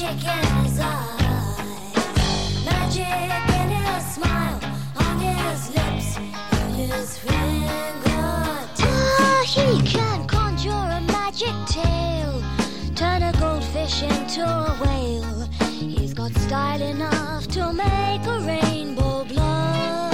magic in his eyes, magic in his smile, on his lips, in his fingertips. He can conjure a magic tale, turn a goldfish into a whale. He's got style enough to make a rainbow blow.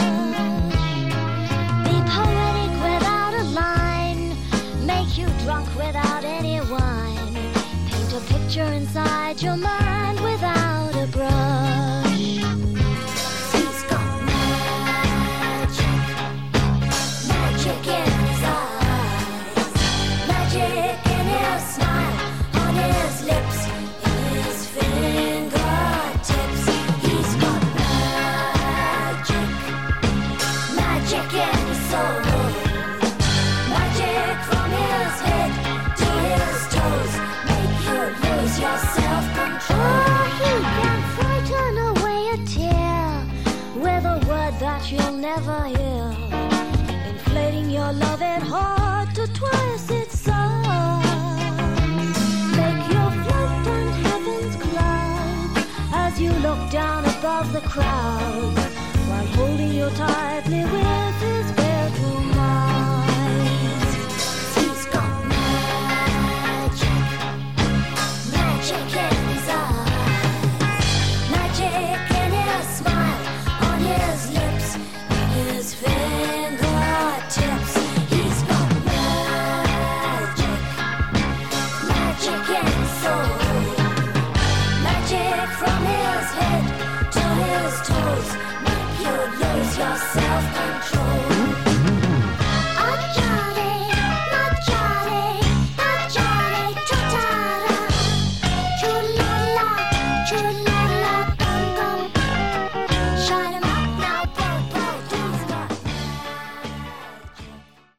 Be poetic without a line, make you drunk without any wine, paint a picture inside your mind without a brush. He's got magic, magic in his eyes, magic in his smile, on his lips, in his fingertips. He's got magic, magic in his soul, magic from his head to his toes, make you lose your self-control. He can frighten away a tear with a word that you'll never hear, inflating your loving heart to twice its size. Make you float on heaven's clouds as you look down above the crowd.